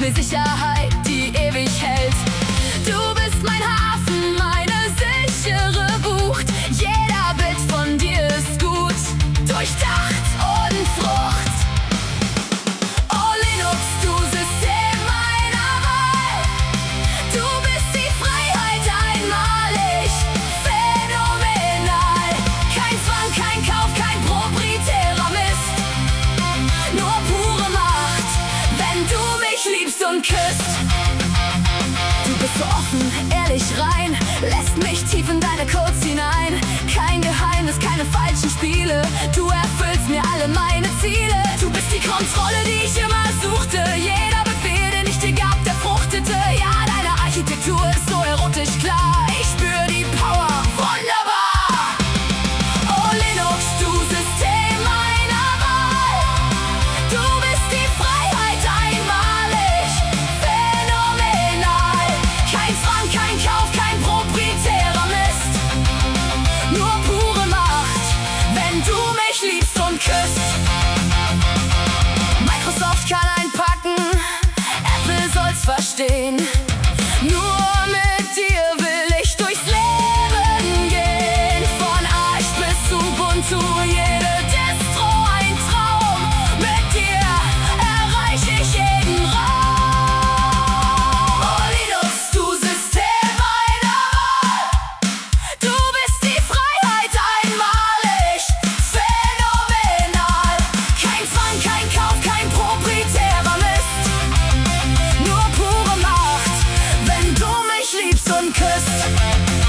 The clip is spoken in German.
mir Sicherheit, die ewig hält. Du bist mein Hafen, meine sichere Bucht. Jeder Bit von dir ist gut, durchdacht und Frucht. Oh Linux, du System meiner Wahl. Du bist die Freiheit einmalig, phänomenal. Kein Zwang, kein Kauf, kein proprietärer Mist. Nur pure Macht, wenn du mich liebst und küsst. Du bist so offen, ehrlich, rein, lässt mich tief in deine Codes hinein. Kein Geheimnis, keine falschen Spiele, du erfüllst mir alle meine Ziele. Du bist die Kontrolle, die ich immer suchte. Jeder Befehl, den ich dir gab, der fruchtete. Ja, deine Architektur ist so erotisch klar. Ich spür die Power, wunderbar. Oh Linux, du System meiner Wahl. Du bist die Freiheit einmalig, phänomenal. Kein Zwang, kein Kauf, kein proprietärer Mist. Nur pure Macht, wenn du mich liebst und küsst. Microsoft kann einpacken, Apple soll's verstehen. Nur mit dir will ich durchs Leben gehen. Von Arch bis Ubuntu, jede Distro ein Traum. Mit dir erreich ich jeden Raum. Oh Linux, du System meiner Wahl. Du bist die Freiheit einmalig, phänomenal. Kein Zwang, kein Kauf, kein proprietärer Mist. Nur pure Macht, wenn du mich liebst und küsst.